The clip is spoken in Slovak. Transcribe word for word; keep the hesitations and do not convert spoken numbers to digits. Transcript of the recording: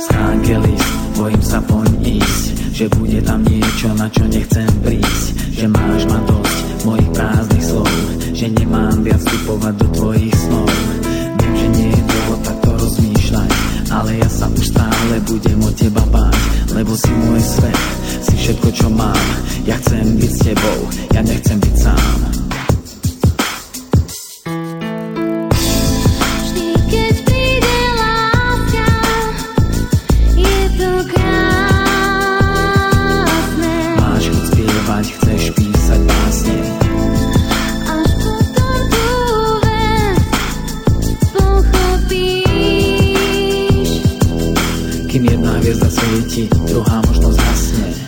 Stránke list, bojím sa poň ísť, že bude tam niečo, na čo nechcem prísť. Že máš ma dosť mojich prázdnych slov, že nemám viac vstupovať do tvojich snov. Viem, že nie je dôvod takto rozmýšľať, ale ja sa už stále budem o teba báť, lebo si môj svet, si všetko, čo mám. Ja chcem byť s tebou, ja nechcem byť sám. Chceš písať básne, až potom tú vec pochopíš. Kým jedna hviezda svieti, druhá možno zhasne.